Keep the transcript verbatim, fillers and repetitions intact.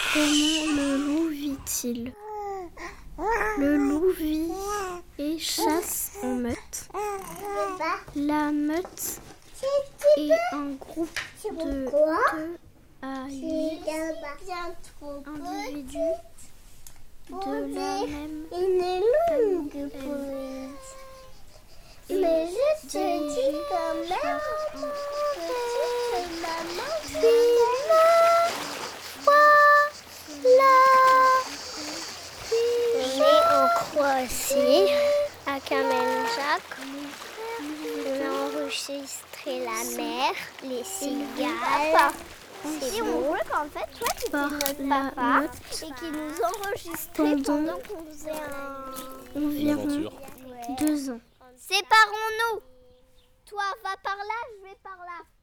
Comment le loup vit-il? Le loup vit et chasse en meute. La meute est un groupe de deux à huit individus de la même famille. Mais je te dis quand même que maman On est en Croatie, à Kamenjak. On a enregistré la mer, les cigales. C'est on voit qu'en fait, toi, tu étais notre papa et qui nous enregistrait pendant qu'on faisait un... environ deux ans. Séparons-nous. Toi, va par là, je vais par là.